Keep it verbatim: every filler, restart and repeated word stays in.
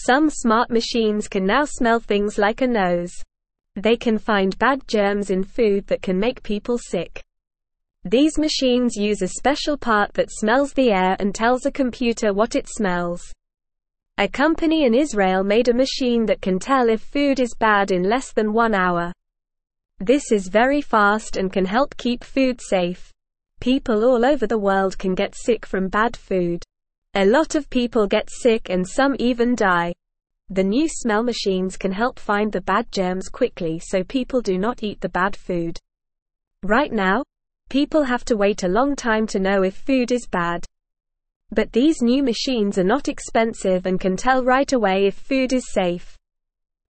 Some smart machines can now smell things like a nose. They can find bad germs in food that can make people sick. These machines use a special part that smells the air and tells a computer what it smells. A company in Israel made a machine that can tell if food is bad in less than one hour. This is very fast and can help keep food safe. People all over the world can get sick from bad food. A lot of people get sick and some even die. The new smell machines can help find the bad germs quickly so people do not eat the bad food. Right now, people have to wait a long time to know if food is bad. But these new machines are not expensive and can tell right away if food is safe.